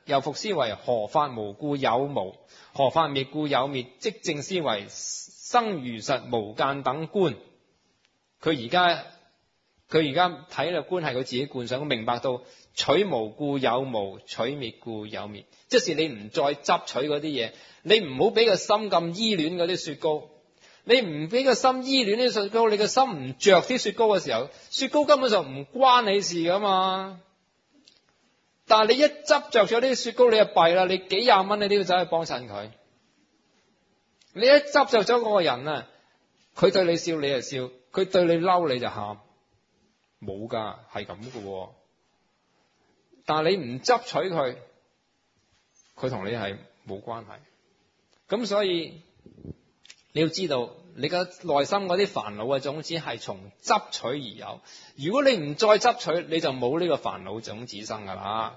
又復思維，何法無故有無？何法滅故有滅？即正思維，生如實無間等觀。佢而家睇嘅觀係佢自己觀想，佢明白到取無故有無，取滅故有滅。即是你唔再執取嗰啲嘢，你唔好俾個心咁依戀嗰啲雪糕。你唔俾個心依戀啲雪糕，你個心唔着啲雪糕嘅時候，雪糕根本上唔關你事噶嘛。但係你一執着咗啲雪糕，你就弊啦，你幾廿蚊你都要走去幫襯佢。你一執着咗嗰個人啊，佢對你笑你就笑，佢對你嬲你就喊，冇噶，係咁噶。但係你唔執取佢，佢同你係冇關係。咁所以你要知道，你嘅內心嗰啲煩惱嘅種子係從執取而有。如果你唔再執取，你就冇呢個煩惱種子生噶啦。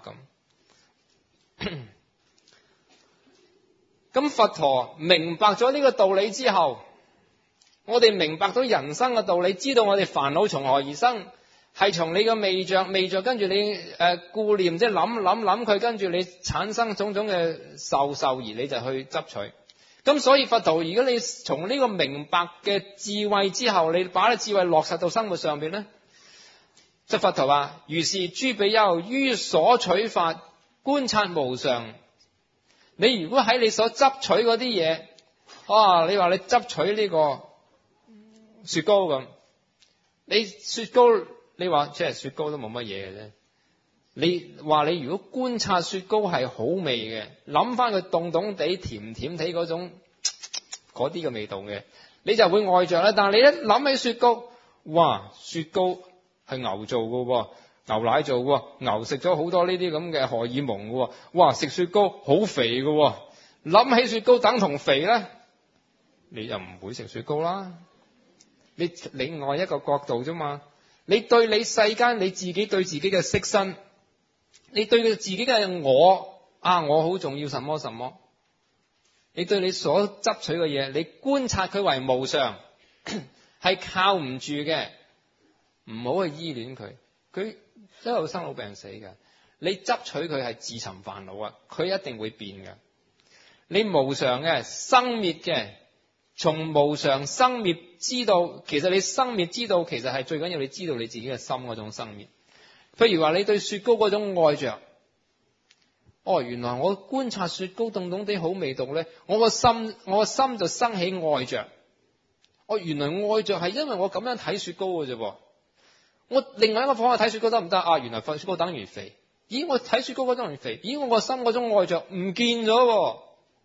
咁佛陀明白咗呢個道理之後，我哋明白到人生嘅道理，知道我哋煩惱從何而生，係從你嘅味着，跟住你顧念，即係諗佢，跟住你產生種種嘅受而你就去執取。咁所以佛陀，如果你從呢個明白嘅智慧之後，你把啲智慧落實到生活上邊咧，即係佛陀話：如是諸比丘於所取法觀察無常。你如果喺你所執取嗰啲嘢，你話你執取呢個雪糕咁，你雪糕你話即係雪糕都冇乜嘢嘅啫。你話你如果觀察雪糕係好味嘅，諗翻佢凍凍地、甜甜地嗰種嗰啲嘅味道嘅，你就會愛着啦。但係你一諗起雪糕，哇！雪糕係牛做嘅，牛奶做嘅，牛食咗好多呢啲咁嘅荷爾蒙嘅，哇！食雪糕好肥嘅，諗起雪糕等同肥咧，你就唔會食雪糕啦。你另外一個角度啫嘛，你對你世間你自己對自己嘅色身，你對佢自己嘅我好重要什麼什麼，你對你所執取嘅嘢，你觀察佢為無常，係靠唔住嘅，唔好去依戀佢，佢一路生老病死嘅，你執取佢係自尋煩惱啊，佢一定會變嘅。你無常嘅生滅嘅，從無常生滅知道，其實你生滅知道，其實係最緊要你知道你自己嘅心嗰種生滅。譬如話你對雪糕嗰種愛着，原來我觀察雪糕凍凍地好味道咧，我個心就生起愛着。原來愛着係因為我咁樣睇雪糕嘅啫。我另外一個方法睇雪糕得唔得？原來雪糕等於肥。咦，我睇雪糕嗰等於肥。咦，我個心嗰種愛着唔見咗。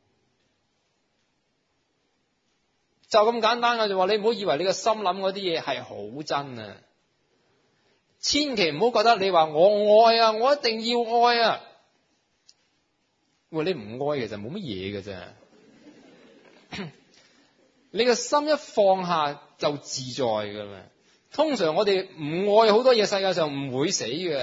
就咁簡單嘅就話，你唔好以為你個心諗嗰啲嘢係好真啊！千祈唔好覺得你話我愛啊，我一定要愛啊。你唔愛其實冇乜嘢嘅啫。你個心一放下就自在噶啦。通常我哋唔愛好多嘢，世界上唔會死嘅。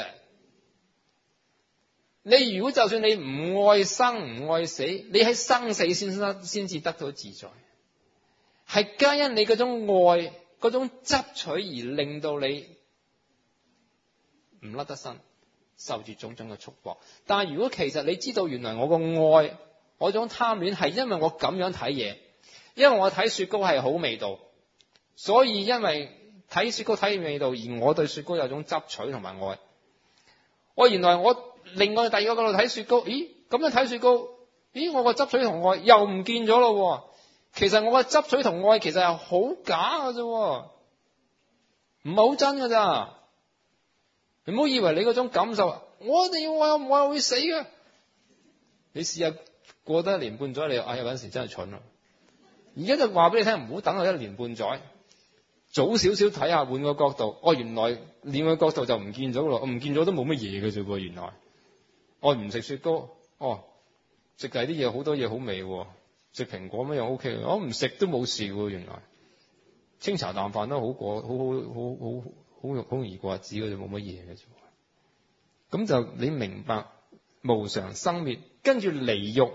你如果就算你唔愛生唔愛死，你喺生死先至得到自在。係皆因你嗰種愛嗰種執取而令到你唔甩得身，受住種種嘅束縛。但係如果其實你知道原來我個愛嗰種貪戀係因為我咁樣睇嘢，因為我睇雪糕係好味道，所以因為睇雪糕睇味道而我對雪糕有種執取同埋愛。原來我另外第二個角度睇雪糕，咦，咁樣睇雪糕，咦，我個執取同愛又唔見咗咯。其實我個執取同愛其實係好假㗎啫，唔係好真㗎咋。你唔好以為你嗰種感受，我一定要愛，我唔愛我會死嘅。你試下過得1年半載，你有陣時真係蠢啦。而家就話俾你聽，唔好等到1年半載，早少少睇下，換個角度。原來換個角度就唔見咗咯，唔見咗都冇乜嘢嘅啫噃。原來我唔食雪糕，食第啲嘢好多嘢好味。食蘋果乜樣 OK 嘅，我唔食都冇事喎。原來清茶淡飯都好過，好容易過日子嘅，就冇乜嘢嘅啫。咁就你明白無常生滅，跟住離欲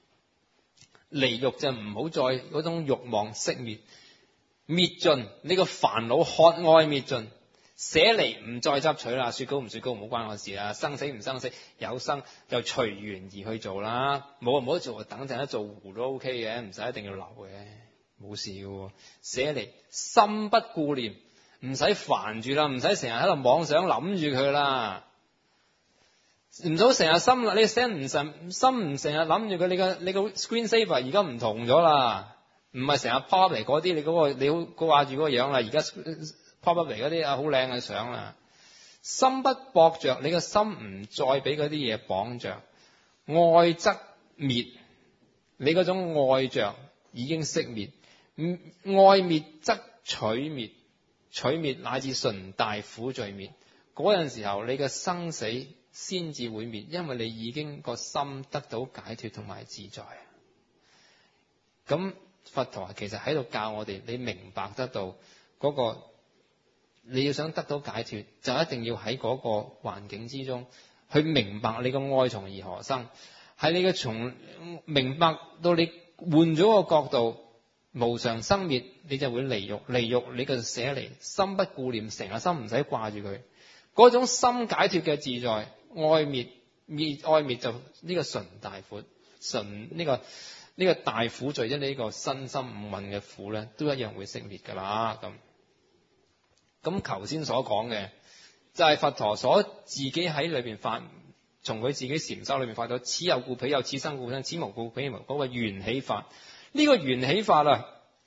就唔好再嗰種欲望熄滅，滅盡你個煩惱渴愛滅盡， 捨離唔再執取啦，雪糕唔雪糕唔好關我事啦，生死唔生死，有生就隨緣而去做啦，冇唔好做，等陣一做糊都 OK 嘅，唔使一定要留嘅，冇事嘅。捨離心不顧念，唔使煩住啦，唔使成日喺度妄想諗住佢啦，唔好成日心啦，你心唔成日諗住佢，你個 screen saver 而家唔同咗啦，唔係成日 pop 嚟嗰啲，你嗰個你好掛住嗰個樣啦，而家 pop up 嚟嗰啲好靚嘅相啦。心不駁着，你個心唔再俾嗰啲嘢綁着，愛則滅，你嗰種愛着已經熄滅，愛滅則取滅，取滅乃至純大苦罪滅。嗰陣時候你嘅生死先至會滅，因為你已經個心得到解脫同埋自在。咁佛陀其實喺度教我哋，你明白得到嗰個。你要想得到解脫，就一定要喺嗰個環境之中去明白你個愛從而何生。喺你嘅從明白到你換咗個角度，無常生滅，你就會離欲，離欲你就捨離，心不顧念，成個心唔使掛住佢，嗰種心解脫嘅自在，愛滅就呢個純大苦，呢個大苦罪，即係呢個身心五蘊嘅苦咧，都一樣會熄滅噶啦。咁頭先所講嘅就係佛陀所自己喺裏邊發，從佢自己禪修裏邊發到此有故彼有，此生故生，此無故彼無，嗰個緣起法。呢個緣起法啊，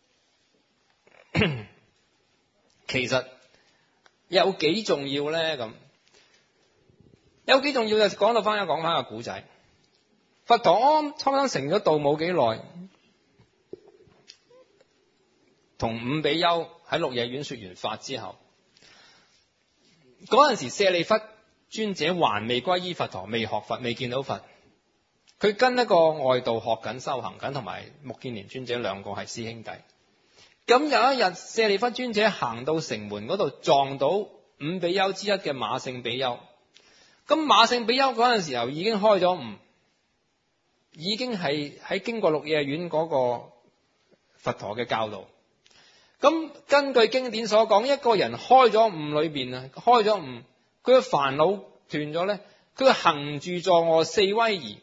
其實有幾重要咧？咁有幾重要就講翻個古仔。佛陀初生成咗道冇幾耐，同五比丘喺鹿野苑說完法之後，嗰陣時舍利弗尊者還未歸依佛陀，未學佛，未見到佛，佢跟一個外道學緊修行緊，同埋目犍連尊者兩個係師兄弟。咁有一日舍利弗尊者行到城門嗰度，撞到五比丘之一嘅馬勝比丘。咁馬勝比丘嗰陣時候已經開咗悟，已經係喺經過鹿野苑嗰個佛陀嘅教導。咁根據經典所講，一個人開咗悟裏邊啊，開咗悟，佢嘅煩惱斷咗咧，佢嘅行住坐臥四威儀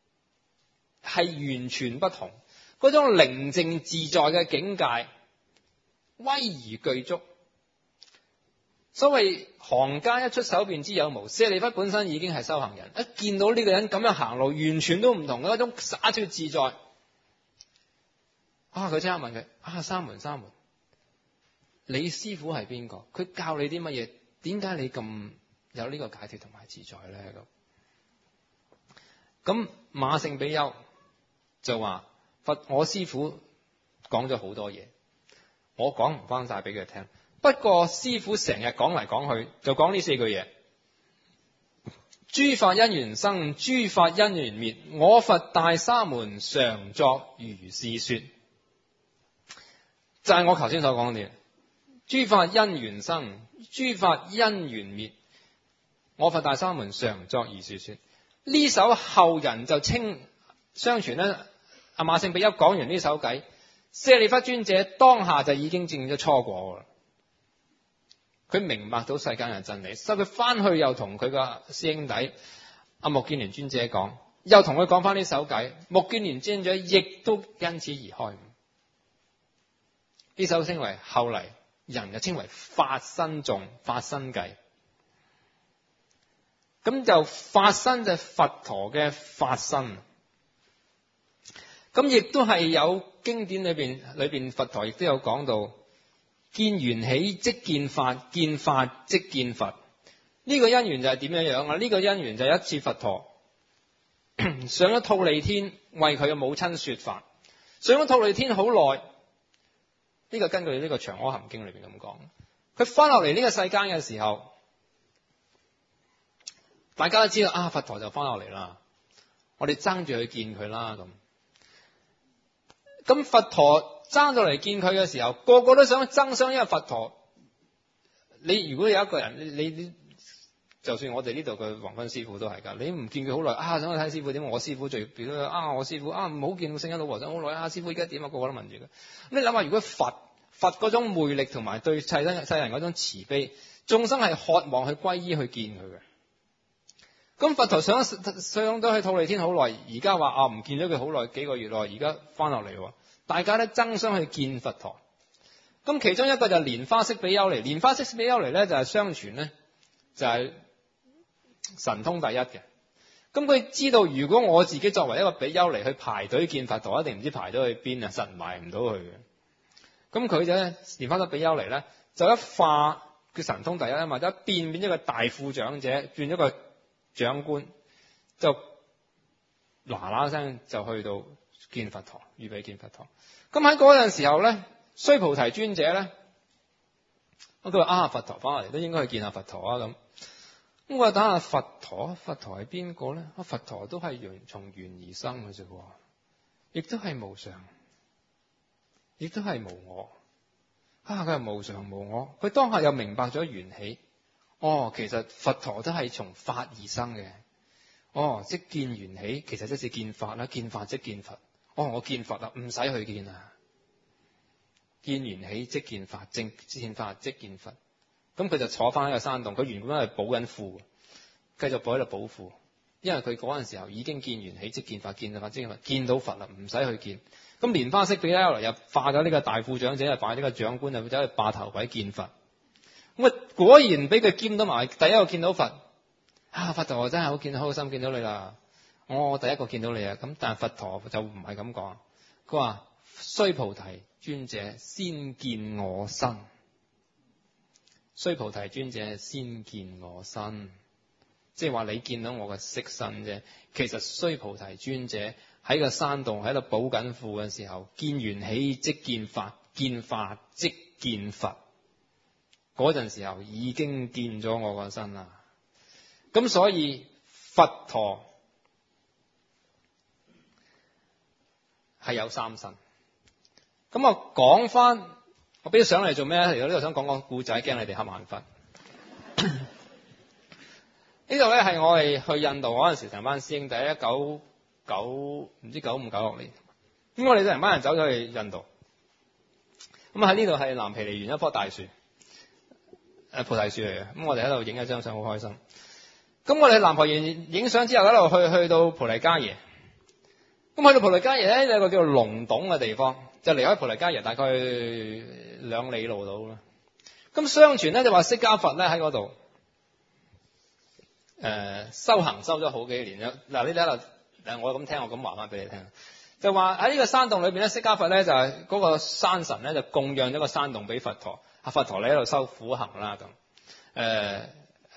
係完全不同，嗰種寧靜自在嘅境界，威儀具足。所謂行家一出手便知有無，舍利弗本身已經係修行人，一見到呢個人咁樣行路，完全都唔同嘅嗰種灑脫自在。佢即刻問佢：沙門，你師父係邊個？佢教你啲乜嘢？點解你咁有呢個解脫同埋自在咧？咁馬勝比丘就話：我師父講咗好多嘢，我講唔翻晒俾佢聽。不過師父成日講嚟講去，就講呢四句嘢：諸法因緣生，諸法因緣滅。我佛大沙門常作如是說。就係我頭先所講嘅。諸法因緣生，諸法因緣滅。我佛大沙門常作如是說。呢首後人就相傳咧，阿馬勝比丘講完呢首偈，舍利弗尊者當下就已經證咗初果啦。佢明白到世間嘅真理，所以佢翻去又同佢個師兄弟阿目犍連尊者講，又同佢講翻呢首偈，目犍連尊者亦都因此而開悟。呢首稱為後嚟人就稱為法身頌、法身偈。咁就法身就係佛陀嘅法身。咁亦都係有經典裏邊佛陀亦都有講到，見緣起即見法，見法即見佛。呢個因緣就係點樣樣啊？呢個因緣就係一次佛陀上咗忉利天為佢嘅母親說法，上咗忉利天好耐。呢個根據呢個《長阿含經》裏邊咁講，佢翻落嚟呢個世間嘅時候，大家都知道佛陀就翻落嚟啦，我哋爭住去見佢啦。咁佛陀爭到嚟見佢嘅時候，個個都想爭相，因為佛陀，你如果有一個人，你就算我哋呢度嘅黃坤師傅都係噶，你唔見佢好耐想去睇師傅點？我師傅最表我師傅唔好見聖恩老和尚好耐師傅而家點啊？個個都問住佢。你諗下，如果佛嗰種魅力同埋對世人嗰種慈悲， 眾生係渴望去皈依去見佢嘅。咁佛陀上咗去忉利天好耐，而家話唔見咗佢好耐，幾個月內，而家翻落嚟，大家咧爭相去見佛陀。咁其中一個就係蓮花色比丘尼，蓮花色比丘尼咧就係相傳咧就係神通第一嘅。咁佢知道如果我自己作為一個比丘尼去排隊見佛陀，一定唔知排咗去邊啊，實埋唔到去嘅。咁佢就咧蓮花色比丘尼咧就一化佢神通第一啊嘛，就一變咗個大富長者，轉咗個長官，就嗱聲就去到見佛陀，預備見佛陀。咁喺嗰陣時候咧，須菩提尊者咧，佢話佛陀翻嚟都應該去見下佛陀啊咁。咁我等下佛陀係邊個咧？佛陀都係從緣而生嘅啫，亦都係無常，亦都係無我。佢係無常無我，佢當下又明白咗緣起。其實佛陀都係從法而生嘅。即見緣起，其實即是見法啦。見法即見佛。我見佛啦，唔使去見啊。見緣起即見法，見法即見佛。咁佢就坐翻喺個山洞，佢原本係補緊庫，繼續補喺度補庫，因為佢嗰陣時候已經見緣起即見法，見法即見佛，見到佛啦，唔使去見。咁蓮花色比丘尼又化咗呢個大富長者，又擺呢個長官，就走去霸頭位見佛。咁果然俾佢兼到埋，第一個見到佛。佛陀真係好心見到你啦。我第一個見到你啊。咁但係佛陀就唔係咁講，佢話須菩提尊者先見我身。須菩提尊者先見我身，即係話你見到我嘅色身啫。其實須菩提尊者喺個山洞喺度補緊庫嘅時候，見緣起即見法，見法即見佛。嗰陣時候已經見咗我個身啦。咁所以佛陀係有三身。咁我講翻。我俾咗上嚟做咩咧？其實呢度想講講故仔，驚你哋瞌眼瞓。呢度咧係我哋去印度嗰陣時，成班師兄弟唔知9596年。咁我哋成班人走咗去印度。咁喺呢度係藍毗尼園一棵大樹，菩提樹嚟嘅。咁我哋喺度影一張相，好開心。咁我哋喺藍毗尼園影相之後，一路去到菩提迦耶。咁去到菩提迦耶咧，有一個叫做龍洞嘅地方。就離開菩提迦耶大概2里路到啦。咁相傳咧就話釋迦佛咧喺嗰度修行修咗好幾年啦。嗱，你睇下，我咁聽，我咁話翻俾你聽，就話喺呢個山洞裏邊咧，釋迦佛咧就係嗰個山神咧就供養咗個山洞俾佛陀。佛陀你喺度修苦行啦咁，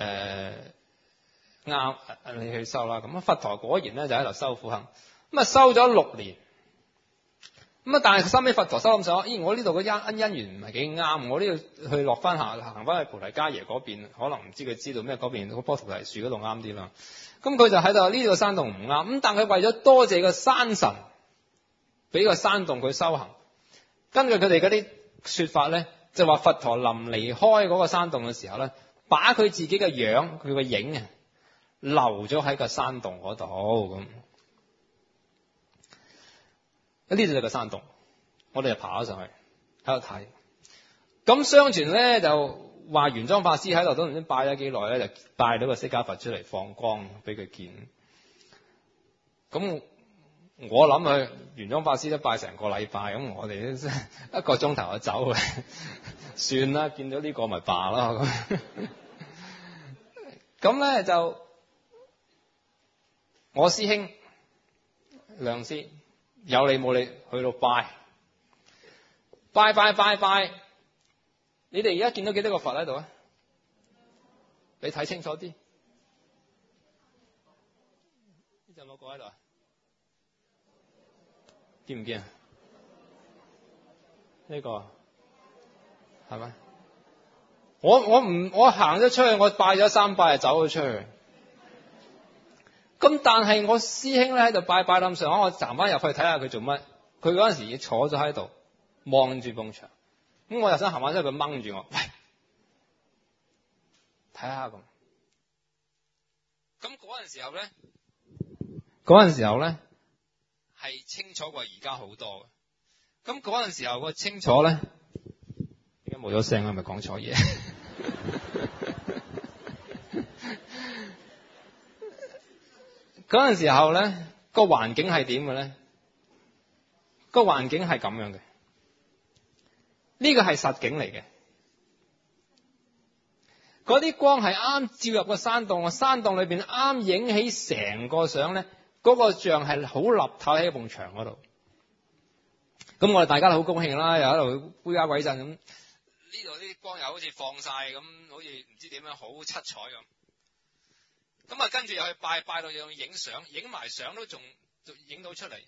啱你去修啦。咁佛陀果然咧就喺度修苦行，咁修咗6年。咁但係收尾佛陀收咁上，我呢度嘅因緣唔係幾啱，我呢度去落翻行翻去菩提迦耶嗰邊，可能唔知佢知道咩嗰邊嗰棵菩提樹嗰度啱啲啦。咁佢就喺度呢個山洞唔啱，咁但佢為咗多謝個山神，俾個山洞佢修行。根據佢哋嗰啲說法咧，就話佛陀臨離開嗰個山洞嘅時候咧，把佢自己嘅樣，佢個影啊，留咗喺個山洞嗰度咁。呢度就係個山洞，我哋就爬咗上去喺度睇。咁相傳咧就話玄奘法師喺度都唔知拜咗幾耐咧，就拜到個釋迦佛出嚟放光俾佢見。咁我諗佢玄奘法師都拜成個禮拜，咁我哋都1個鐘頭就走，算啦，見到呢個咪罷咯。咁咧就我師兄良師。有理冇理去到拜，你哋而家見到幾多個佛喺度啊？你睇清楚啲，呢就有冇個喺度啊？見唔見啊？呢個係咪？我行咗出去，我拜咗3拜就走咗出去。咁但係我師兄咧喺度拜冧上，我行翻入去睇下佢做乜。佢嗰陣時已坐咗喺度望住埲牆，咁我又想行翻出去，佢掹住我，喂，睇下咁。咁嗰陣時候咧係清楚過而家好多嘅。咁嗰陣時候個清楚咧，而家冇咗聲，係咪講錯嘢？ 嗰陣時候咧，個環境係點嘅咧？個環境係咁樣嘅，呢個係實景嚟嘅。嗰啲光係啱照入個山洞，個山洞裏邊啱影起成個相咧，嗰個像係好立體喺埲牆嗰度。咁我哋大家都好高興啦，又喺度烏鴉鬼陣咁。呢度啲光又好似放晒咁，好似唔知點樣好七彩咁。咁啊，跟住又去拜到又影相，影埋相都仲影到出嚟。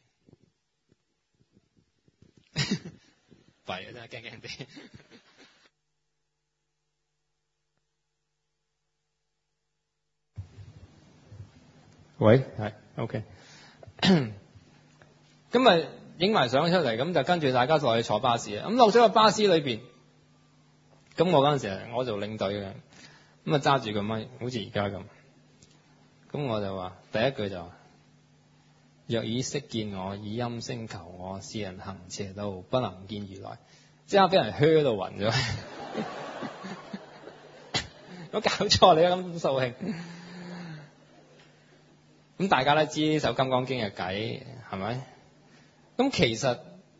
弊啊，真係驚驚地。喂，係 OK。咁啊，影埋相出嚟，咁就跟住大家落去坐巴士啊。咁落咗個巴士裏邊，咁我嗰陣時我做領隊嘅，咁啊揸住個咪，好似而家咁。咁我就話第一句就話：若以色見我，以音聲求我，是人行邪道，不能見如來。即刻俾人噓到暈咗。我搞錯你咁掃興。咁大家都知呢首《金剛經》嘅偈係咪？咁其實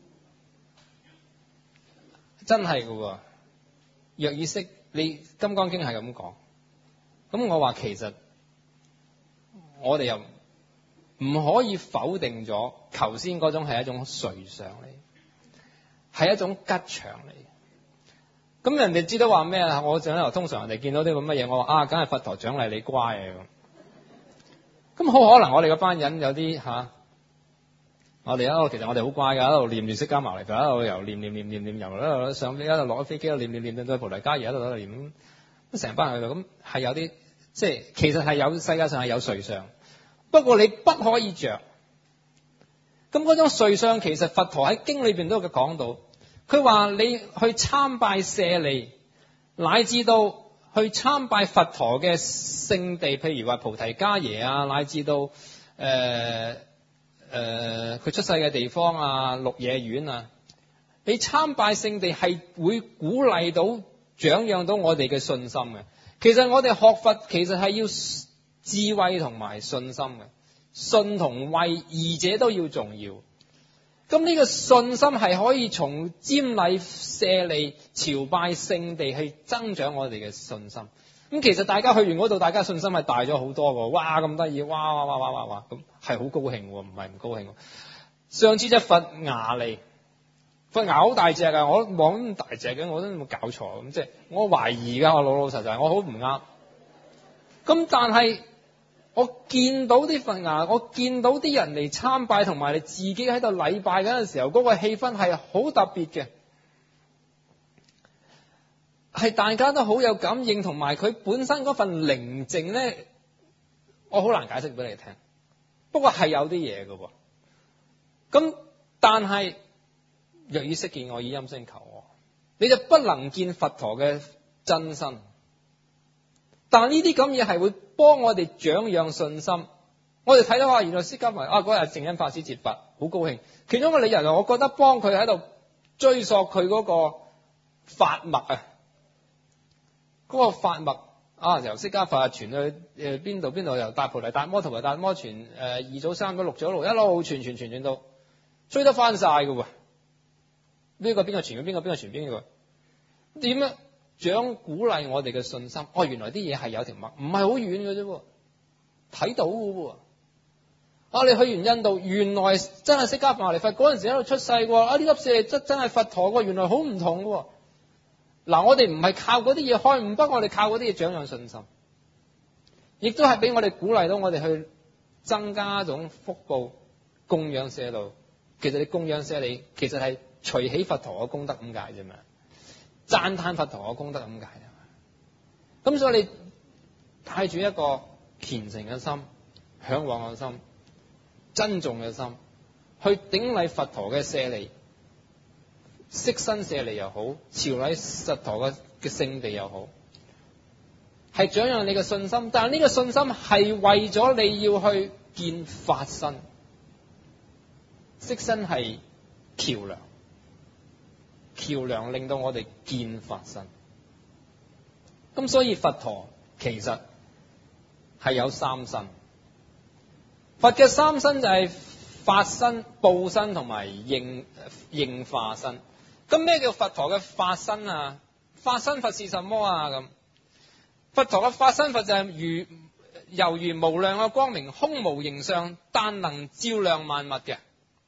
真係㗎喎。若以色，你《金剛經》係咁講。咁我話其實我哋又唔可以否定咗頭先嗰種係一種瑞相嚟，係一種吉祥嚟。咁人哋知道話咩啊？我上頭通常人哋見到啲咁乜嘢，我話啊，梗係佛陀獎勵你乖啊咁。咁好可能我哋嗰班人有啲我哋其實我哋好乖㗎，喺度念住釋迦牟尼佛，喺度又念由喺度上飛，喺度落咗飛機，喺度念到菩提迦葉，喺度喺度念，咁成班人去到，咁係有啲即係其實係有世界上係有瑞相，不過你不可以着。咁嗰種瑞相其實佛陀喺經裏邊都有講到，佢話你去參拜舍利，乃至到去參拜佛陀嘅聖地，譬如話菩提迦耶啊，乃至到佢出世嘅地方啊，鹿野苑啊，你參拜聖地係會鼓勵到、長養到我哋嘅信心嘅。其實我哋學佛其實係要智慧同埋信心嘅，信同慧二者都要重要。咁呢個信心係可以從瞻禮舍利、朝拜聖地去增長我哋嘅信心。咁其實大家去完嗰度，大家信心係大咗好多喎！哇，咁得意！哇，咁係好高興喎，唔係唔高興。上次隻佛牙嚟，佛牙好大隻㗎，我望咁大隻嘅，我都冇搞錯咁，即係我懷疑㗎，我老老實實，我好唔啱。咁但係我見到啲佛牙，我見到啲人嚟參拜，同埋你自己喺度禮拜嗰陣時候，嗰個氣氛係好特別嘅。係大家都好有感應，同埋佢本身嗰份寧靜咧，我好難解釋俾你聽。不過係有啲嘢嘅喎。咁但係若以色見我，以音聲求我，你就不能見佛陀嘅真身。但呢啲咁嘢係會幫我哋長養信心。我哋睇到原來釋迦牟尼嗰日淨恩法師接法，好高興。其中一個理由就我覺得幫佢喺度追溯佢嗰個法脈啊。嗰個法脈由釋迦佛傳去邊度，由大菩提達摩同埋達摩傳二祖三祖六祖一路傳到追得翻晒嘅喎。邊個傳嘅邊個傳邊個？點樣長鼓勵我哋嘅信心？原來啲嘢係有條脈，唔係好遠嘅啫，睇到嘅喎。你去完印度，原來真係釋迦牟尼佛嗰陣時喺度出世喎。呢粒石真係佛陀喎，原來好唔同嘅喎。我哋唔係靠嗰啲嘢開悟，不過我哋靠嗰啲嘢長養信心，亦都係俾我哋鼓勵到我哋去增加一種福報，供養舍利。其實你供養舍利，其實係隨喜佛陀嘅功德咁解啫嘛，讚歎佛陀嘅功德咁解。咁所以你帶住一個虔誠嘅心、向往嘅心、珍重嘅心，去頂禮佛陀嘅舍利。色身舍利又好，朝禮佛陀嘅聖地又好，係長養你嘅信心。但係呢個信心係為咗你要去見法身。色身係橋梁令到我哋見法身。 咁所以佛陀其實係有三身。佛嘅三身就係法身、報身同埋應化身。咁咩叫佛陀嘅法身啊？法身佛是什麼啊？咁佛陀嘅法身佛就係猶如無量嘅光明，空無形相，但能照亮萬物嘅。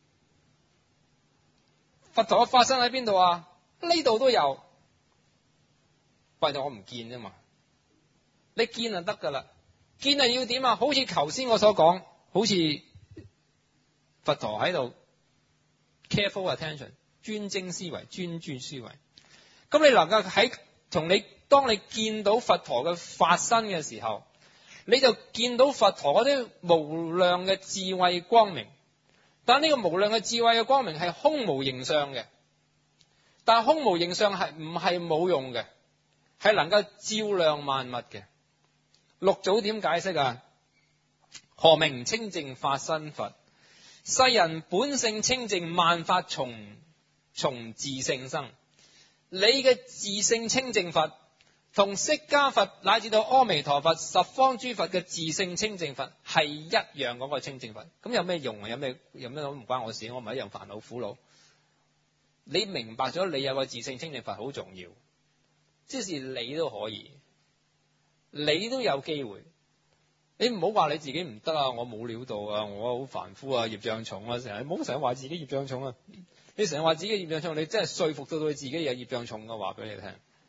佛陀嘅法身喺邊度啊？呢度都有，唯獨我唔見啫嘛。你見就得噶啦，見係要點啊？好似頭先我所講，好似佛陀喺度 careful attention， 專精思維，專注思維。咁你能夠當你見到佛陀嘅法身嘅時候，你就見到佛陀嗰啲無量嘅智慧光明。但呢個無量嘅智慧嘅光明係空無形相嘅，但係空無形相係唔係冇用嘅，係能夠照亮萬物嘅。六祖點解釋啊？何名清淨法身佛？世人本性清淨，萬法從自性生。你嘅自性清淨佛同釋迦佛乃至到阿彌陀佛十方諸佛嘅自性清淨佛係一樣嗰個清淨佛。咁有咩用啊？有咩都唔關我事，我唔係一樣煩惱苦惱。你明白咗你有個自性清淨佛好重要，即是你都可以，你都有機會。你唔好話你自己唔得啊，我冇料到啊，我好凡夫啊，業障重啊，唔好成日話自己業障重啊。你成日話自己業障重，你真係說服到你自己有業障重嘅話俾你聽。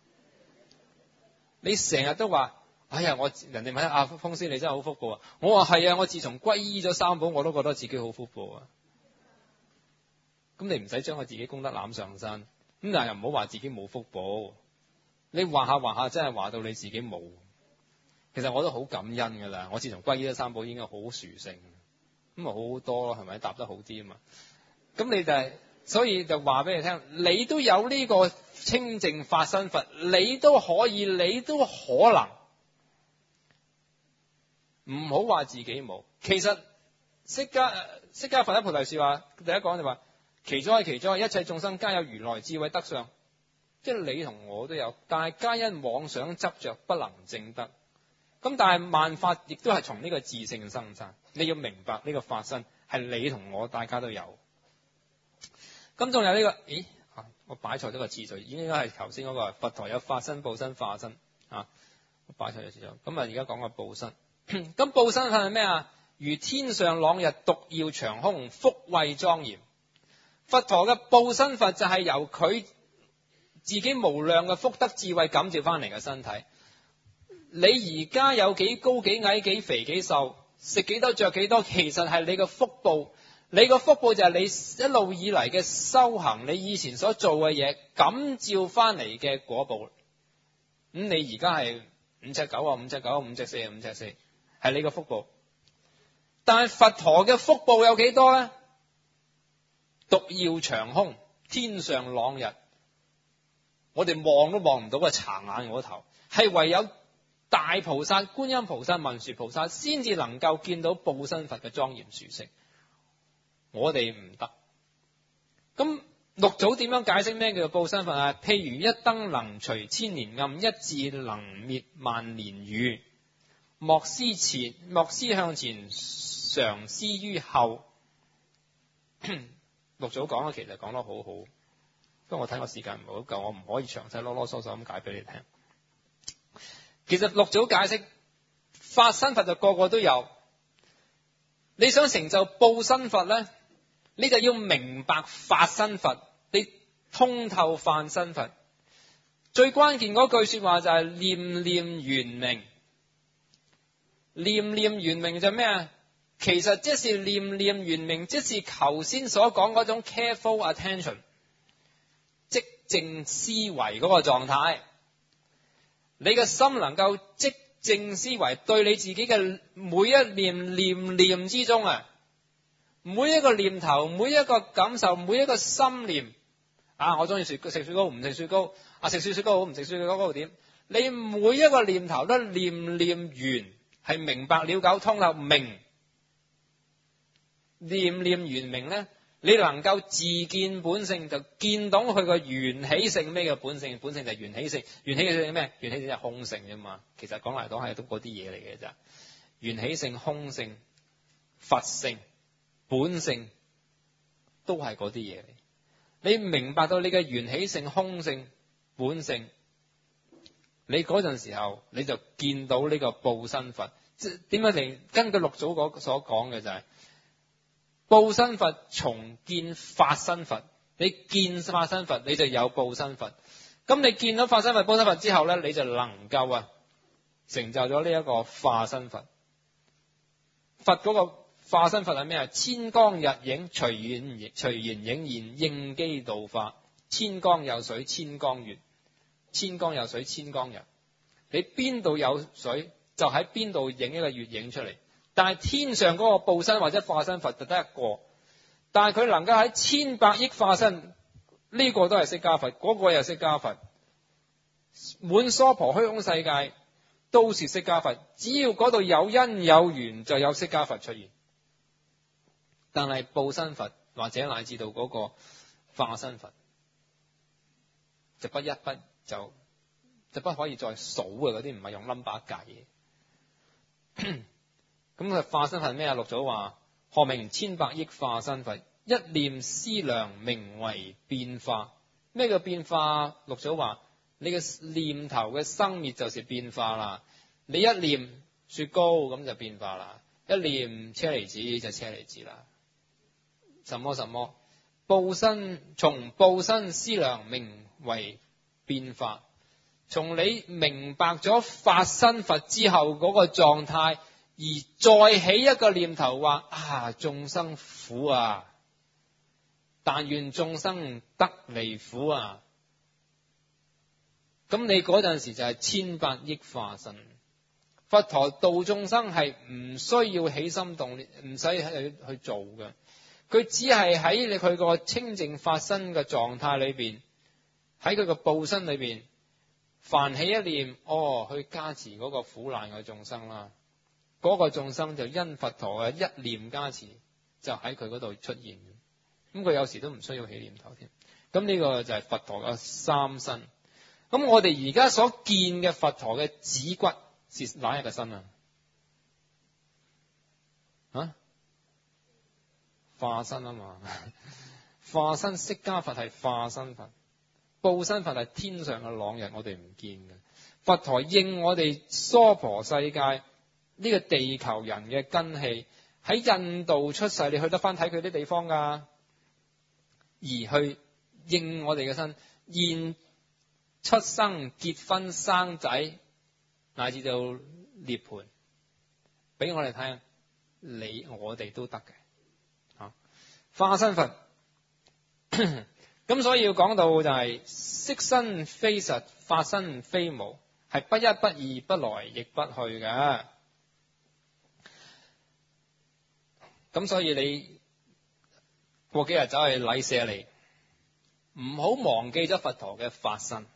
你成日都話，哎呀，人哋問阿風師你真係好福報啊！我話係啊，我自從皈依咗三寶，我都覺得自己好福報啊。咁你唔使將佢自己功德攬上身，咁但係又唔好話自己冇福報。你話下真係話到你自己冇。其實我都好感恩噶啦，我自從皈依咗三寶已經好殊勝，咁咪好好多咯，係咪答得好啲啊嘛？咁你就係，所以就話俾你聽，你都有呢個清淨法身佛，你都可以，你都可能，唔好話自己冇。其實釋迦佛喺菩提樹話，第一講就話，其中一切眾生皆有如來智慧德相，即係你同我都有，但係皆因妄想執着不能證得。咁但係萬法亦都係從呢個自性生產，你要明白呢個法身係你同我大家都有。咁仲有呢個，我擺錯咗個次序，應該係頭先嗰個佛陀有法身、報身、化身啊，我擺錯咗次序。咁而家講個報身，咁報身係咩啊？如天上朗日，獨耀長空，福慧莊嚴。佛陀嘅報身佛就係由佢自己無量嘅福德智慧感召翻嚟嘅身體。你而家有幾高幾矮幾肥幾瘦，食幾多着幾多，其實係你個福報。你個福報就係你一路以嚟嘅修行，你以前所做嘅嘢感召翻嚟嘅果報。咁你而家係5尺9啊，5尺9，5尺4，5尺4，係你個福報。但係佛陀嘅福報有幾多咧？獨耀長空，天上朗日，我哋望都望唔到個殘眼嗰頭，係唯有大菩薩、觀音菩薩、文殊菩薩先至能夠見到報身佛嘅莊嚴殊勝，我哋唔得。咁六祖點樣解釋咩叫做報身佛啊？譬如一燈能除千年暗，一字能滅萬年雨。莫思向前，常思於後。六祖講嘅其實講得好好，不過我睇我時間唔好夠，我唔可以詳細囉囉嗦嗦咁解俾你聽。其實六祖解釋法身佛就個個都有，你想成就報身佛咧，你就要明白法身佛，你通透法身佛。最關鍵嗰句說話就係念念圓明。念念圓明就咩啊？其實即是念念圓明，即是頭先所講嗰種 careful attention， 即靜思維嗰個狀態。你嘅心能夠即靜思維，對你自己嘅每一念之中啊，每一個念頭，每一個感受，每一個心念啊，我中意食雪糕唔食雪糕，啊食雪糕好唔食雪糕嗰個點？你每一個念頭都念圓，係明白了解通透明。念念圓明咧， 你能夠自見本性，就見到佢個緣起性。咩叫本性？本性就係緣起性。緣起性係咩？緣起性就係空性啫嘛。其實講嚟講去都嗰啲嘢嚟嘅咋。緣起性、空性、佛性、本性都係嗰啲嘢嚟。你明白到你嘅緣起性、空性、本性，你嗰陣時候你就見到呢個報身佛。即係點解嚟？根據六祖所講嘅就係、是、報身佛從見法身佛。你見法身佛，你就有報身佛。咁你見到法身佛、報身佛之後咧，你就能夠成就咗呢一個化身佛。佛嗰個化身佛係咩啊？千光日影，隨緣影現，應機度化。千光有水，千光月。千光有水，千光日。你邊度有水，就喺邊度影一個月影出嚟。但係天上嗰個報身或者化身佛就得一個，但係佢能夠喺千百億化身，呢個都係釋迦佛，嗰個又釋迦佛。滿娑婆虛空世界都是釋迦佛，只要嗰度有因有緣，就有釋迦佛出現。但係報身佛或者乃至到嗰個化身佛，就不一不就不可以再數嘅，嗰啲唔係用 number 計嘅。咁佢化身佛咩啊？六祖話何名千百億化身佛？一念思量名為變化。咩叫變化？六祖話你嘅念頭嘅生滅就是變化啦。你一念雪糕咁就變化啦，一念車厘子就車厘子啦。什麼什麼報身，從報身思量名為變化。從你明白咗法身佛之後嗰個狀態，而再起一個念頭話眾生苦啊，但願眾生得離苦啊。咁你嗰陣時就係千百億化身。佛陀度眾生係唔需要起心動念，唔使去做嘅。佢只係喺佢個清淨法身嘅狀態裏邊，喺佢個報身裏邊凡起一念，去加持嗰個苦難嘅眾生啦。嗰個眾生就因佛陀嘅一念加持，就喺佢嗰度出現。咁佢有時都唔需要起念頭添。咁呢個就係佛陀嘅三身。咁我哋而家所見嘅佛陀嘅指骨是哪一個身啊？化身啊嘛。化身釋迦佛係化身佛，報身佛係天上嘅朗日，我哋唔見嘅。佛陀應我哋娑婆世界呢個地球人嘅根器，喺印度出世，你去得翻睇佢啲地方噶，而去應我哋嘅身，現出生、結婚、生仔，乃至到涅槃，俾我哋睇，我哋都得嘅。化身佛。咁所以要講到就係色身非實，法身非無，係不一不二，不來亦不去嘅。咁所以你過幾日走去禮舍利，唔好忘記咗佛陀嘅法身。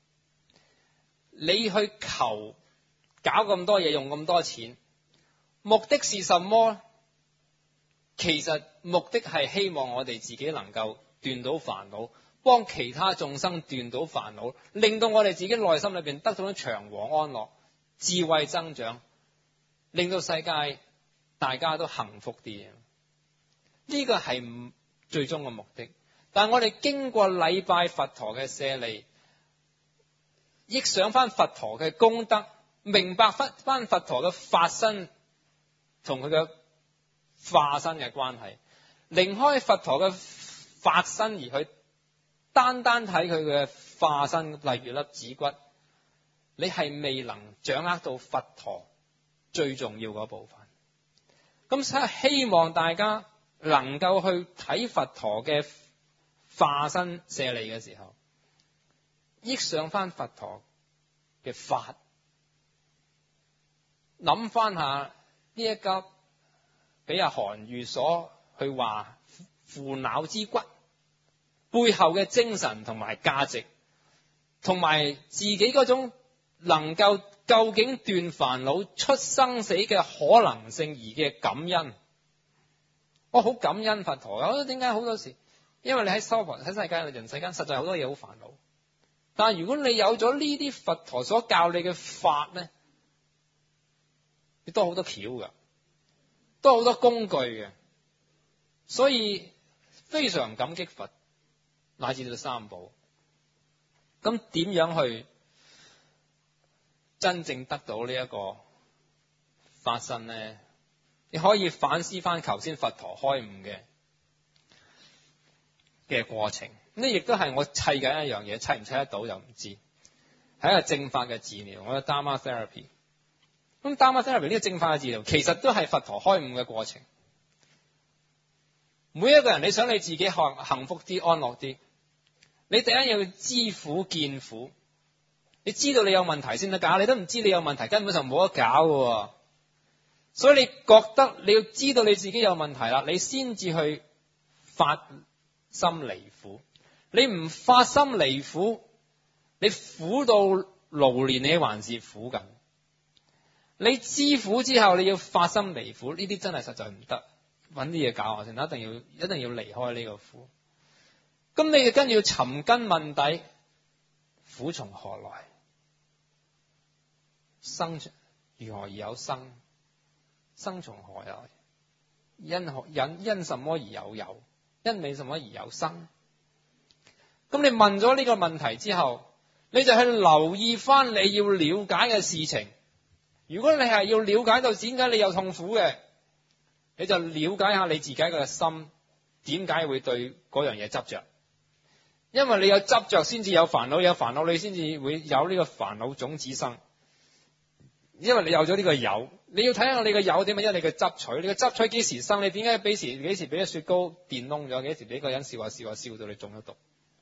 你去求搞咁多嘢，用咁多錢，目的是什麼？其實目的係希望我哋自己能夠斷到煩惱，幫其他眾生斷到煩惱，令到我哋自己內心裏邊得到祥和安樂，智慧增長，令到世界大家都幸福啲。呢個係最終嘅目的。但係我哋經過禮拜佛陀嘅舍利，憶想翻佛陀嘅功德，明白翻佛陀嘅法身同佢嘅化身嘅關係，離開佛陀嘅法身而去單單睇佢嘅化身，例如粒指骨，你係未能掌握到佛陀最重要嗰部分。咁所以希望大家能夠去睇佛陀嘅化身舍利嘅時候，憶想翻佛陀嘅法，諗翻下呢一急俾阿韓愈所去話腐朽之骨背後嘅精神同埋價值，同埋自己嗰種能夠究竟斷煩惱出生死嘅可能性而嘅感恩， 我好感恩佛陀。我點解好多時？因為你喺世界人世間，實在好多嘢好煩惱。但係如果你有咗呢啲佛陀所教你嘅法咧，你多好多橋噶，多好多工具嘅，所以非常感激佛，乃至到三寶。咁點樣去真正得到呢一個法身咧？你可以反思翻頭先佛陀開悟嘅過程。呢亦都係我砌緊一樣嘢，砌唔砌得到就唔知。係一個正法嘅治療，我嘅 Dharma Therapy。咁 Dharma Therapy 呢個正法嘅治療，其實都係佛陀開悟嘅過程。每一個人你想你自己幸福啲、安樂啲，你第一要知苦見苦。你知道你有問題先得搞，你都唔知你有問題，根本上冇得搞嘅。所以你覺得你要知道你自己有問題啦，你先至去發心離苦。你唔發心離苦，你苦到勞連，你還是苦緊。你知苦之後，你要發心離苦，呢啲真係實在唔得。揾啲嘢搞我先，一定要離開呢個苦。咁你跟住要尋根問底，苦從何來？生如何而有生？生從何來？因什麼而有？因為什麼而有生？咁你問咗呢個問題之後，你就去留意翻你要了解嘅事情。如果你係要了解到點解你有痛苦嘅，你就了解下你自己嘅心點解會對嗰樣嘢執着。因為你有執着先至有煩惱，有煩惱你先至會有呢個煩惱種子生。因為你有咗呢個有，你要睇下你個有點解，因為你嘅執取，你嘅執取幾時生？你點解幾時俾啲雪糕電窿咗？幾時俾個人笑到你中咗毒？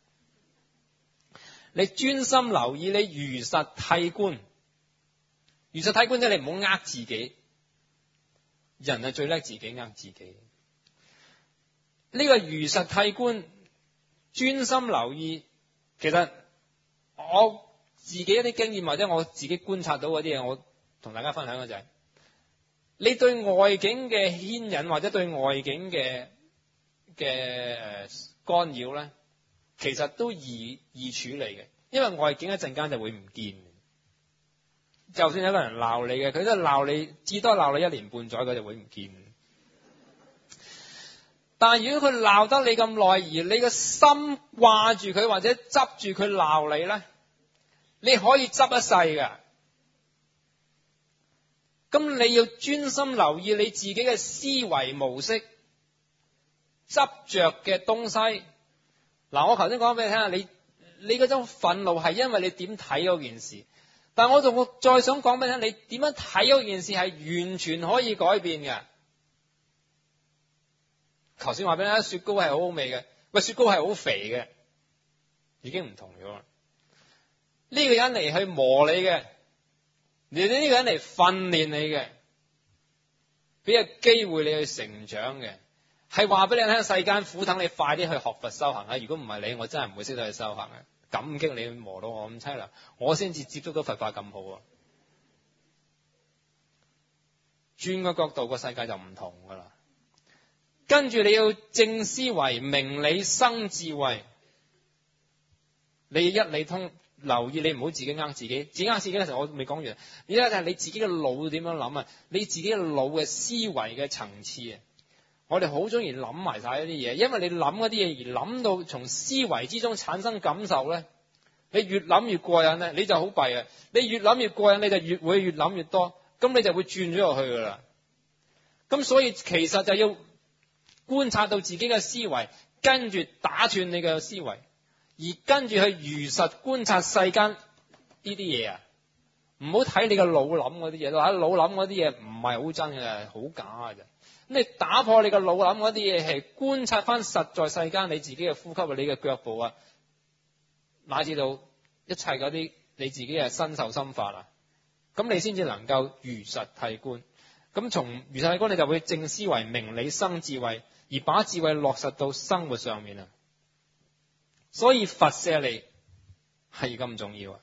你專心留意，你如實諦觀。如實諦觀即係你唔好呃自己。人係最叻自己呃自己。呢個如實諦觀，專心留意，其實我自己一啲經驗或者我自己觀察到嗰啲嘢，我同大家分享嘅就係，你對外境嘅牽引或者對外境嘅干擾咧，其實都易處理嘅，因為外境一陣間就會唔見。就算有個人鬧你嘅，佢都鬧你，至多鬧你1年半載，佢就會唔見。但係如果佢鬧得你咁耐，而你個心掛住佢或者執住佢鬧你咧，你可以執一世㗎。咁你要專心留意你自己嘅思維模式、執着嘅東西。嗱，我頭先講俾你聽下，你嗰種憤怒係因為你點睇嗰件事。但係我再想講俾你聽，你點樣睇嗰件事係完全可以改變嘅。頭先話俾你聽，雪糕係好好味嘅，喂，雪糕係好肥嘅，已經唔同咗啦。呢個人嚟去磨你嘅，呢個人嚟訓練你嘅，俾個機會你去成長嘅，係話俾你聽，世間苦，等你快啲去學佛修行啊！如果唔係你，我真係唔會識得去修行嘅。感激你磨到我咁淒涼，我先至接觸到佛法咁好啊！轉個角度，個世界就唔同噶啦。跟住你要正思維，明理生智慧。你一理通，留意你唔好自己呃自己。自己呃自己嘅時候，我未講完。而家就係你自己嘅腦點樣諗啊？你自己嘅腦嘅思維嘅層次啊！我哋好中意諗埋晒一啲嘢，因為你諗嗰啲嘢而諗到從思維之中產生感受咧，你越諗越過癮咧，你就好弊啊！你越諗越過癮，你就越會越諗越多，咁你就會轉咗落去噶啦。咁所以其實就要觀察到自己嘅思維，跟住打斷你嘅思維，而跟住去如實觀察世間呢啲嘢啊！唔好睇你個腦諗嗰啲嘢，話腦諗嗰啲嘢唔係好真嘅，好假嘅啫。你打破你個腦諗嗰啲嘢，係觀察翻實在世間你自己嘅呼吸啊，你嘅腳步啊，乃至到一切嗰啲你自己嘅身受心法啊，咁你先至能夠如實諦觀。咁從如實諦觀，你就會正思維，明理生智慧，而把智慧落實到生活上面啊。所以佛舍利係咁重要啊，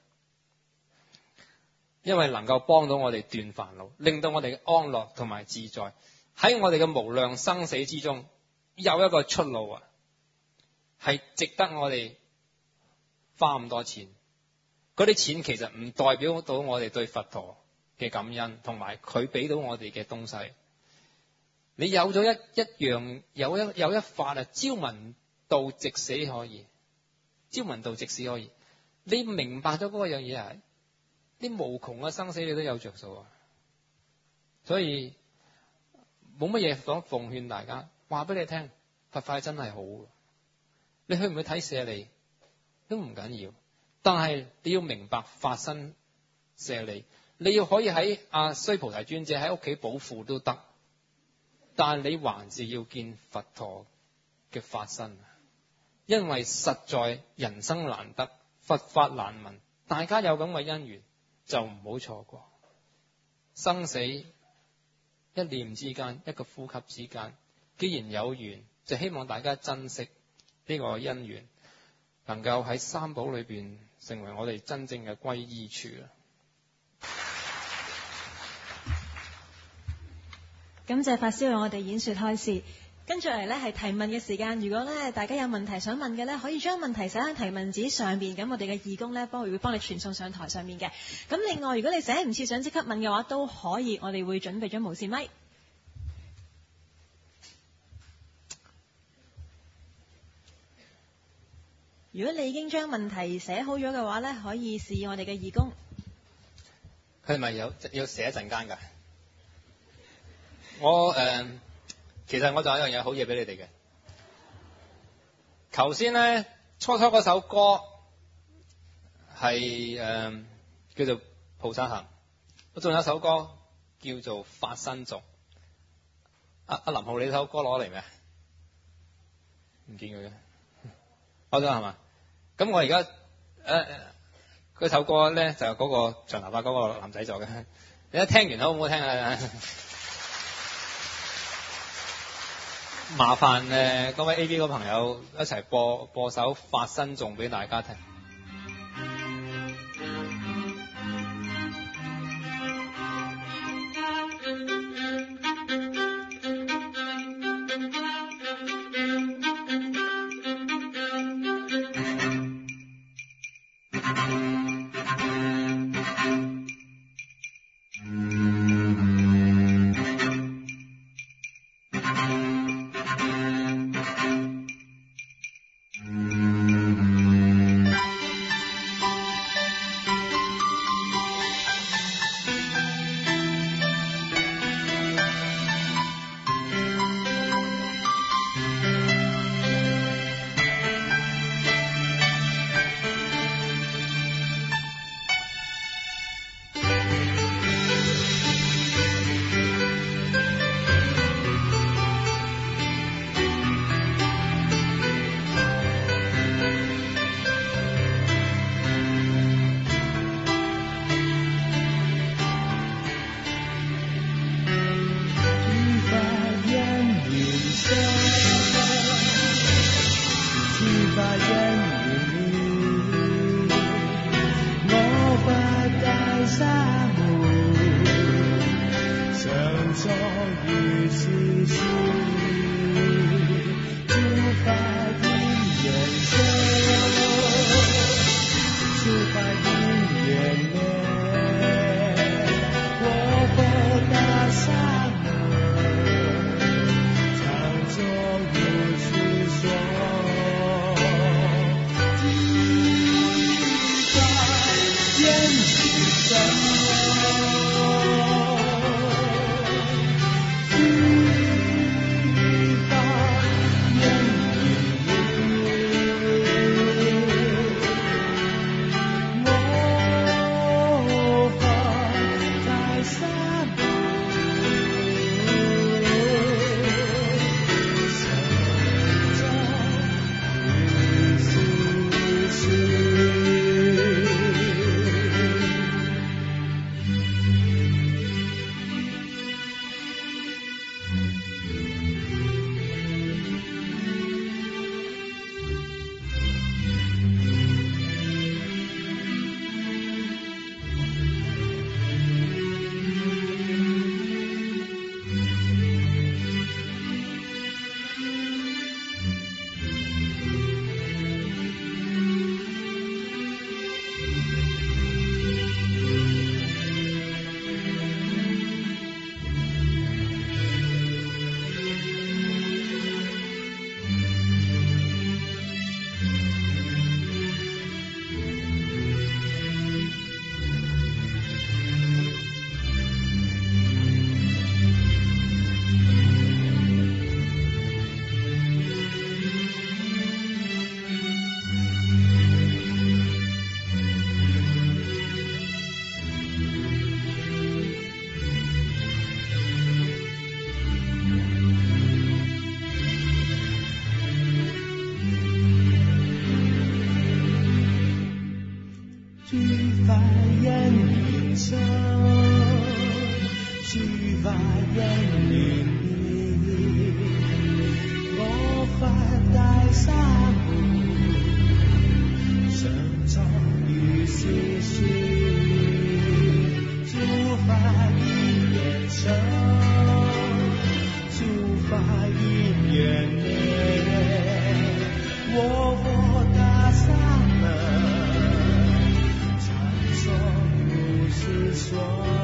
因為能夠幫到我哋斷煩惱，令到我哋安樂同埋自在。喺我哋嘅無量生死之中， 有一個出路啊，係值得我哋花咁多錢。嗰啲錢其實唔代表到我哋對佛陀嘅感恩，同埋佢俾到我哋嘅東西。你有咗一樣有一法啊，朝聞道夕死可以，朝聞道夕死可以。你明白咗嗰樣嘢啊，啲無窮嘅生死你都有着數啊。所以冇乜嘢想奉勸大家，話俾你聽，佛法真係好。你去唔去睇舍利都唔緊要，但係你要明白法身舍利，你要可以喺須菩提尊者喺屋企寶庫都得，但係你還是要見佛陀嘅法身，因為實在人生難得，佛法難聞，大家有咁嘅因緣就唔好錯過。生死一念之間，一個呼吸之間，既然有緣，就希望大家珍惜呢個因緣，能夠喺三寶裏邊成為我哋真正嘅歸依處。 感謝法師為我哋演說開示。跟住嚟呢係提問嘅時間，如果呢大家有問題想問嘅呢，可以將問題寫喺提問紙上邊，咁我哋嘅義工呢會幫你傳送上台上面嘅。咁另外，如果你寫唔切想即刻問嘅話，都可以，我哋會準備咗無線咪。如果你已經將問題寫好咗嘅話呢，可以示意我哋嘅義工。 佢係咪要寫一陣間㗎？其實我仲有一樣嘢好嘢俾你哋嘅。頭先咧初嗰首歌係叫做《菩薩行》，我仲有一首歌叫做《法身頌》。阿林浩，你首歌攞嚟咩？唔見佢嘅，攞咗係嘛？咁我而家嗰首歌咧就係嗰個長頭髮嗰個男仔做嘅。你一聽完好唔好聽啊？麻煩各位 AV 嘅朋友一齊播首法身頌俾大家聽。 法因緣生，諸法因緣滅，我發大三昧，常作如是說，諸法因緣生，諸法因緣滅，我發大三昧，常作如是說。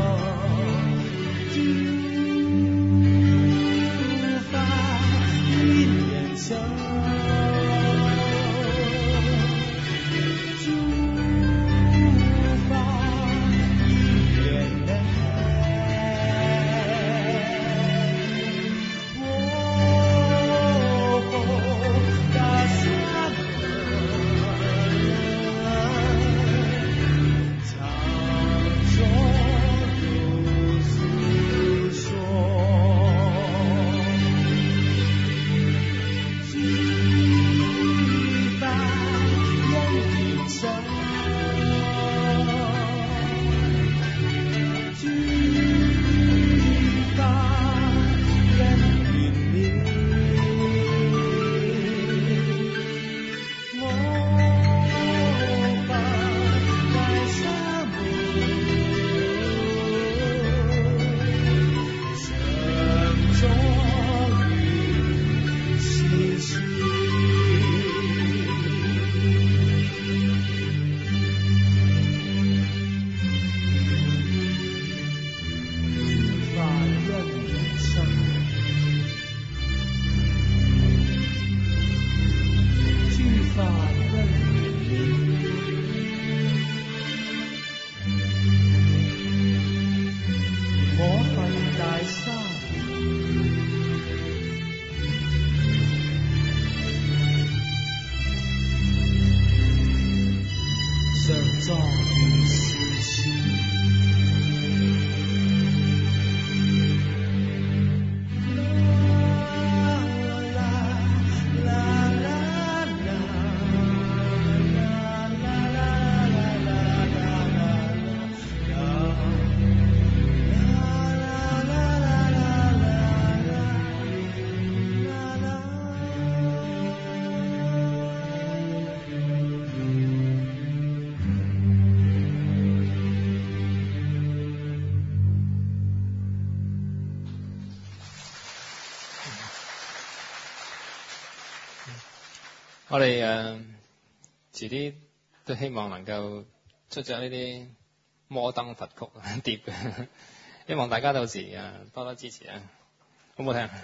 我哋遲啲都希望能夠出咗呢啲摩登佛曲碟嘅，希望大家到時多多支持啊！好唔好聽？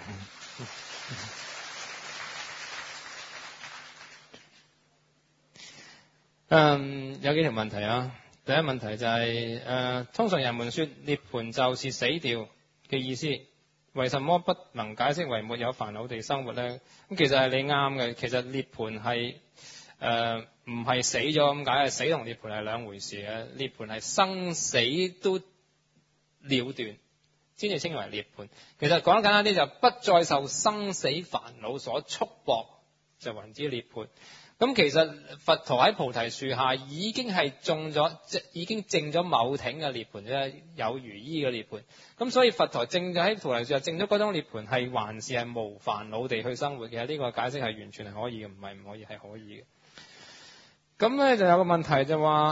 有幾條問題啊。第一問題就係通常人們說涅槃就是死掉嘅意思，為什麼不能解釋為沒有煩惱地生活呢？咁其實係你啱嘅，其實涅槃係唔係死咗咁解，死同涅槃係兩回事嘅。涅槃係生死都了斷，先至稱為涅槃。其實講得簡單啲就不再受生死煩惱所束縛，就為之涅槃。咁其實佛陀喺菩提樹下已經係已經證咗某挺嘅涅槃啫，有如依嘅涅槃。咁所以佛陀證咗喺菩提樹下證咗嗰種涅槃係還是係無煩惱地去生活嘅，呢個解釋係完全係可以嘅，唔係唔可以，係可以嘅。咁咧就有個問題就話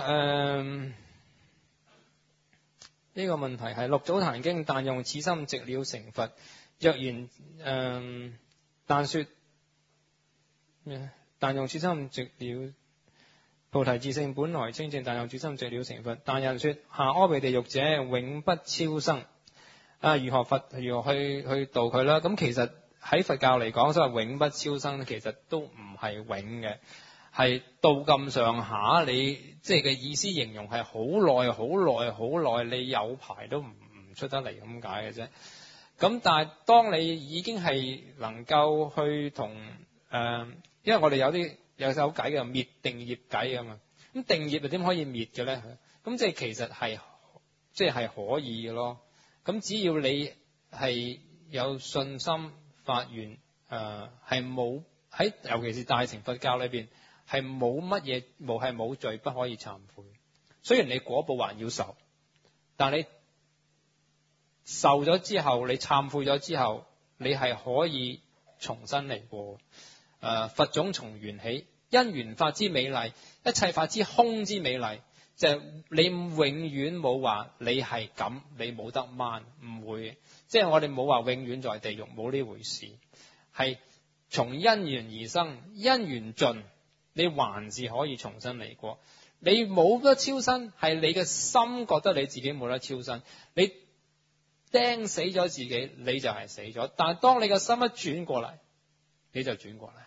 呢個問題係六祖壇經，但用此心直了成佛。若然但說咩？但用此心直了菩提自性本來清淨，但用此心直了成佛。但人說下阿鼻地獄者永不超生。如何去度佢啦？咁其實喺佛教嚟講，所謂永不超生其實都唔係永嘅，係到咁上下，你即係嘅意思形容係好耐好耐好耐，你有排都唔出得嚟咁解嘅啫。咁但係當你已經係能夠去同因為我哋有首偈嘅滅定業偈啊嘛，咁定業又點可以滅嘅咧？咁即係其實係可以嘅咯。咁只要你係有信心發願，係冇喺尤其是大乘佛教裏邊係冇乜嘢係冇罪不可以懺悔。 雖然你果報還要受，但你受咗之後，你懺悔咗之後，你係可以重新嚟過。佛種從緣起，因緣法之美麗，一切法之空之美麗，就係你永遠冇話你係咁，你冇得掹，唔會。即係我哋冇話永遠在地獄，冇呢回事。係從因緣而生，因緣盡，你還是可以重新嚟過。你冇得超生，係你嘅心覺得你自己冇得超生。你釘死咗自己，你就係死咗。但係當你嘅心一轉過嚟，你就轉過嚟。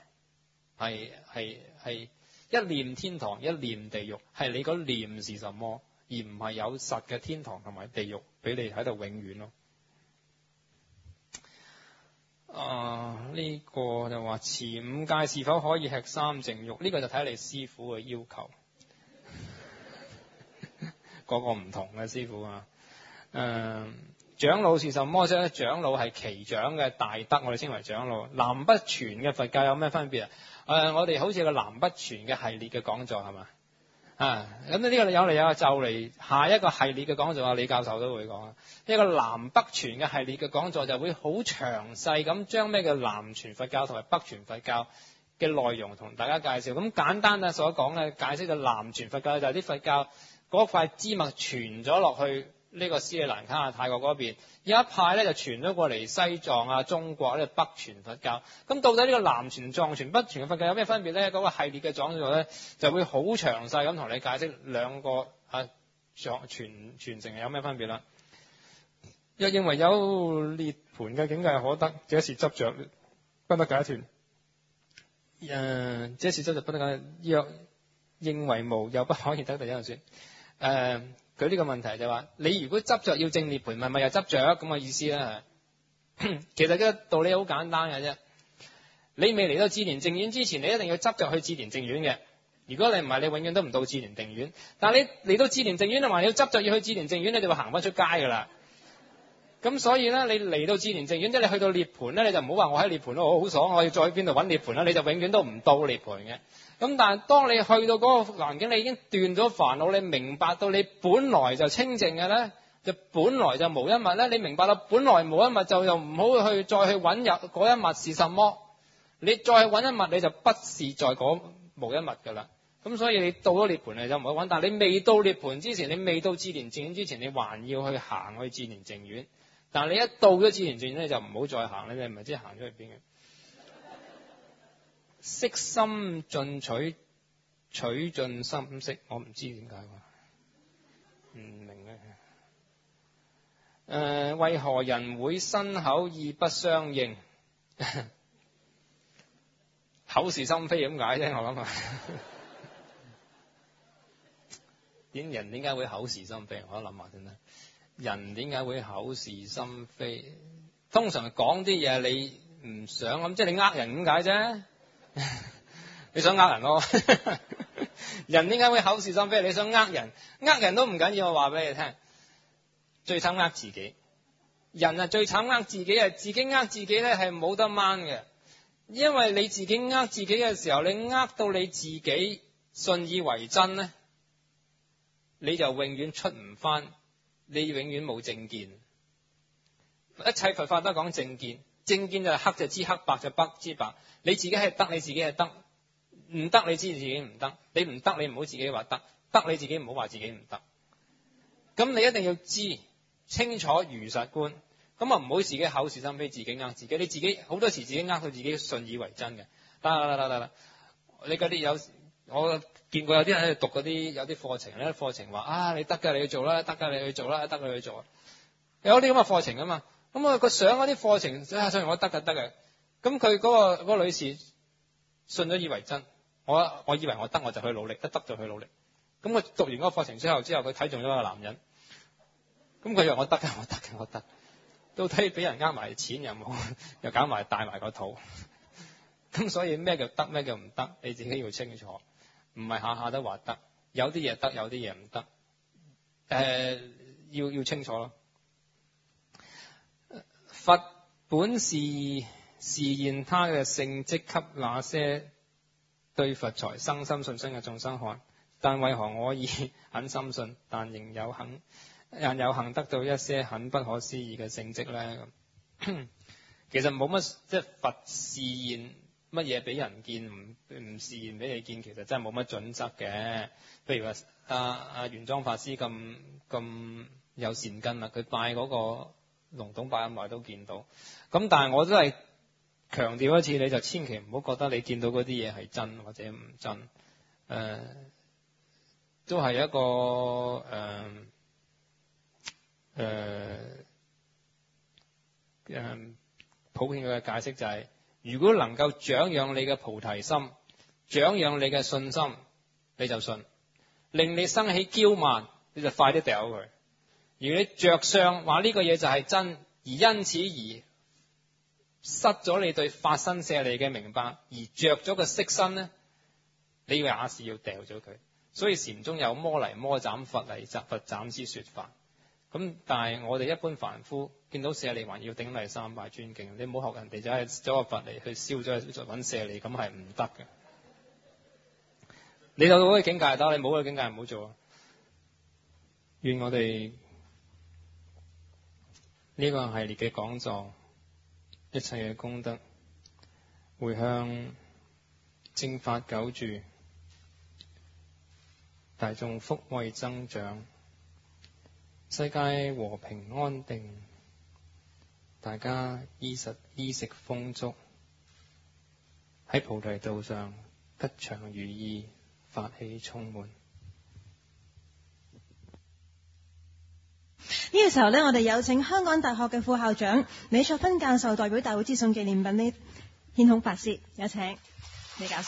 係一念天堂，一念地獄，係你個念是什麼，而唔係有實嘅天堂同埋地獄俾你喺度永遠咯。呢個就話持五戒是否可以吃三淨肉？呢個就睇你師傅嘅要求，個個唔同嘅師傅啊。長老是什麼啫？長老係其長嘅大德，我哋稱為長老。南北傳嘅佛教有咩分別啊？我哋好似個南北傳嘅系列嘅講座係嘛？咁呢個有嚟有就嚟下一個系列嘅講座，李教授都會講。一個南北傳嘅系列嘅講座就會好詳細咁將咩叫南傳佛教同埋北傳佛教嘅內容同大家介紹。咁簡單啊所講咧，解釋嘅南傳佛教就係啲佛教嗰塊支脈傳咗落去呢個斯里蘭卡啊泰國嗰邊，有一派咧就傳咗過嚟西藏啊中國呢個北傳佛教。咁到底呢個南傳藏傳北傳嘅佛教有咩分別咧？嗰個系列嘅講座咧就會好詳細咁同你解釋兩個傳承有咩分別啦。若認為有涅槃嘅境界可得，這是執着不得解脫。這是執着不得解脫。若認為無，又不可以得，第一個說。佢呢個問題就話，你如果執着要證涅槃，咪又執着咁嘅意思啦。其實個道理好簡單嘅啫。你未嚟到智蓮淨苑之前，你一定要執着去智蓮淨苑嘅。如果你唔係，你永遠都唔到智蓮淨苑。但係你嚟到智蓮淨苑，你話你要執着要去智蓮淨苑，你就會行翻出街噶啦。咁所以咧，你嚟到智蓮淨苑，即係你去到涅槃咧，你就唔好話我喺涅槃咯，我好爽，我要再去邊度揾涅槃啦，你就永遠都唔到涅槃嘅。咁但係當你去到嗰個環境，你已經斷咗煩惱，你明白到你本來就清淨嘅咧，就本來就無一物咧。你明白到本來無一物，就又唔好去再去揾入嗰一物是什麼。你再去揾一物，你就不是在嗰無一物噶啦。咁所以你到咗涅槃你就唔好揾，但係你未到涅槃之前，你未到智蓮淨苑之前，你還要去行去智蓮淨苑。但係你一到咗智蓮淨苑咧，就唔好再行咧，你唔係即係行咗去邊嘅。悉心進取，取盡心識，我唔知點解喎，唔明咧。為何人會身口意不相應？口是心非咁解啫，我諗啊。人點解會口是心非？我諗下先啦。人點解會口是心非？通常講啲嘢你唔想咁，即係你呃人咁解啫。你想呃人咯？人點解會口是心非？你想呃人，呃人都唔緊要，我話俾你聽，最慘呃自己。人啊最慘呃自己啊，自己呃自己咧係冇得掹嘅，因為你自己呃自己嘅時候，你呃到你自己信以為真咧，你就永遠出唔翻，你永遠冇正見。一切佛法都講正見，正見就係黑就知黑，白就白知白。你自己係得，你自己係得，唔得你知自己唔得，你唔得你唔好自己話得，得你自己唔好話自己唔得。咁你一定要知清楚如實觀，咁啊唔好自己口是心非，自己呃自己。你自己好多時自己呃到自己信以為真嘅。得，你嗰啲有我見過有啲人喺度讀嗰啲有啲課程咧，課程話你得㗎，你去做啦，得㗎你去做啦，得㗎你去做。有啲咁嘅課程啊嘛。咁佢上嗰啲課程，上完我得嘅。咁佢嗰個女士信咗以為真，我以為我得，我就去努力，得就去努力。咁佢讀完嗰個課程之後佢睇中咗個男人。咁佢以為我得，到底俾人呃埋錢又冇，又搞埋帶埋個肚。咁所以咩叫得，咩叫唔得，你自己要清楚，唔係下下都話得，有啲嘢得，有啲嘢唔得。要清楚咯。佛本是現他嘅聖蹟給那些對佛才生心信心嘅眾生看， 但為何我已很深信，但仍有幸得到一些很不可思議嘅成績呢？其實冇乜即係佛示現乜嘢俾人見，唔示現俾你見，其實真係冇乜準則嘅。譬如話玄奘法師咁有善根啦，佢拜嗰個龍洞拜咁耐都見到。咁但係我都係強調一次，你就千祈唔好覺得你見到嗰啲嘢係真或者唔真。都係一個普遍嘅解釋就係，如果能夠長養你嘅菩提心，長養你嘅信心，你就信；令你生起驕慢，你就快啲掉佢。如果你着相話呢個嘢就係真，而因此而失咗你對法身舍利嘅明白，而着咗個色身呢，你也是要掉咗佢。所以禪宗有魔嚟魔斬，佛嚟佛斬之說法。咁但係我哋一般凡夫見到舍利還要頂禮三拜尊敬，你唔好學人哋就係走個佛嚟去燒咗去揾舍利，咁係唔得嘅。你到嗰個境界得，你冇嗰個境界唔好做。願我哋呢個系列嘅講座，一切嘅功德回向正法久住，大眾福慧增長，世界和平安定，大家衣食豐足，喺菩提道上吉祥如意，法喜充滿。 呢個時候呢，我哋有請香港大學嘅副校長李卓芬教授代表大會致送紀念品呢，獻孔法師，有請李教授。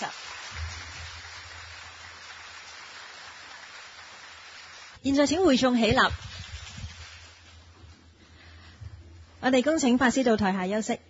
現在請會眾起立，我哋恭請法師到台下休息。